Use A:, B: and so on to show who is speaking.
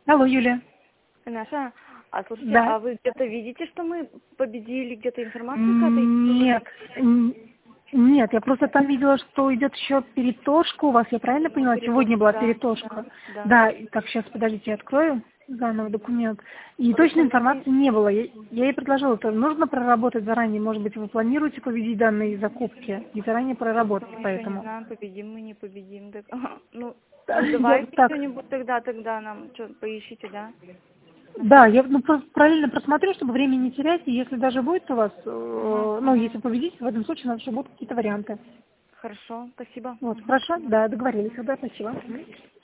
A: Алло, Юлия.
B: Наша, слушайте,
A: Да.
B: а вы где-то видите, что мы победили, где-то информация какая-то?
A: Нет, нет, я просто там видела, что идет еще перетошка у вас, я правильно поняла? Сегодня была
B: Да,
A: перетошка.
B: да.
A: Да, так, сейчас, подождите, я открою заново документ. И
B: Вы
A: точной
B: помните?
A: информации не было. Я ей предложила, что нужно проработать заранее. Может быть, вы планируете победить данные закупки и заранее проработать,
B: Мы еще не
A: поэтому.
B: знаем, победим мы, не победим. Так, ну,
A: Я
B: давайте
A: так.
B: что-нибудь тогда нам что поищите, да?
A: Да, я просто параллельно просмотрю, чтобы время не терять, и если даже будет у вас, ну,
B: Ага.
A: если победите, в этом случае у нас еще будут какие-то варианты.
B: Хорошо, спасибо.
A: Вот, хорошо, да, договорились, да, спасибо.